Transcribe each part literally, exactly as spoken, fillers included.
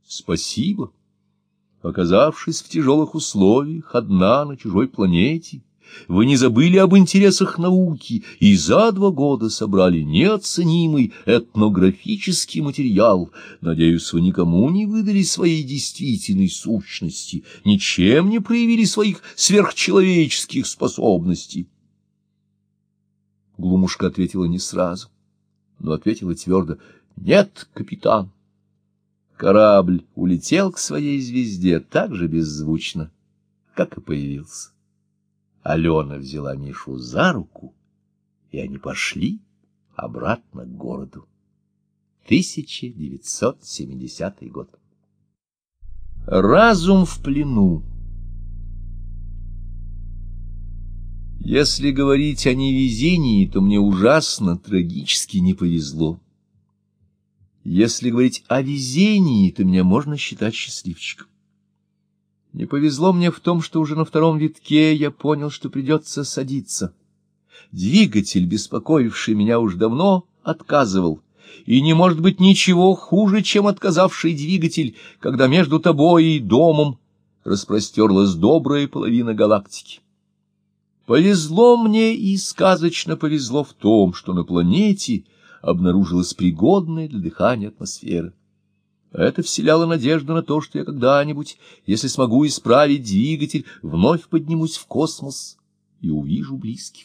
Спасибо. Оказавшись в тяжелых условиях, одна на чужой планете, вы не забыли об интересах науки и за два года собрали неоценимый этнографический материал. Надеюсь, вы никому не выдали своей действительной сущности, ничем не проявили своих сверхчеловеческих способностей. Глумушка ответила не сразу, но ответила твердо: «Нет, капитан». Корабль улетел к своей звезде так же беззвучно, как и появился. Алена взяла Мишу за руку, и они пошли обратно к городу. тысяча девятьсот семидесятый год. Разум в плену. Если говорить о невезении, то мне ужасно, трагически не повезло. Если говорить о везении, то меня можно считать счастливчиком. Не повезло мне в том, что уже на втором витке я понял, что придется садиться. Двигатель, беспокоивший меня уж давно, отказывал, и не может быть ничего хуже, чем отказавший двигатель, когда между тобой и домом распростерлась добрая половина галактики. Повезло мне и сказочно повезло в том, что на планете обнаружилась пригодная для дыхания атмосфера. Это вселяло надежду на то, что я когда-нибудь, если смогу исправить двигатель, вновь поднимусь в космос и увижу близких.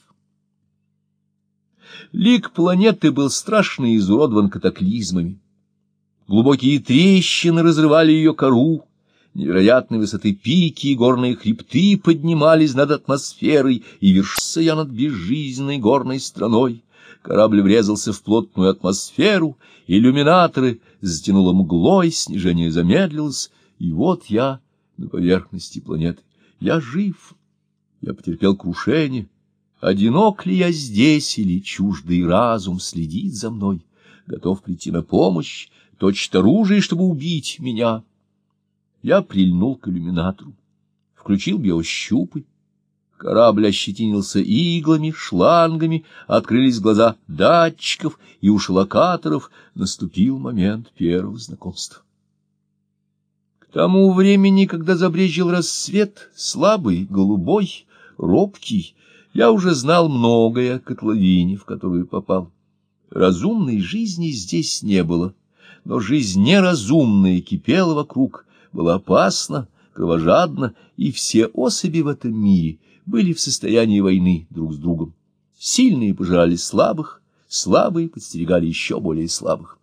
Лик планеты был страшно изуродован катаклизмами. Глубокие трещины разрывали ее кору, невероятной высоты пики и горные хребты поднимались над атмосферой, и вершился я над безжизненной горной страной. Корабль врезался в плотную атмосферу, иллюминаторы затянуло мглой, снижение замедлилось, и вот я на поверхности планеты. Я жив, я потерпел крушение. Одинок ли я здесь, или чуждый разум следит за мной, готов прийти на помощь, точит оружие, чтобы убить меня? Я прильнул к иллюминатору, включил биощупы. Корабль ощетинился иглами, шлангами, открылись глаза датчиков и уши локаторов. Наступил момент первого знакомства. К тому времени, когда забрезжил рассвет, слабый, голубой, робкий, я уже знал многое о котловине, в которую попал. Разумной жизни здесь не было, но жизнь неразумная кипела вокруг, была опасна, кровожадна, и все особи в этом мире были в состоянии войны друг с другом. Сильные пожирали слабых, слабые подстерегали еще более слабых.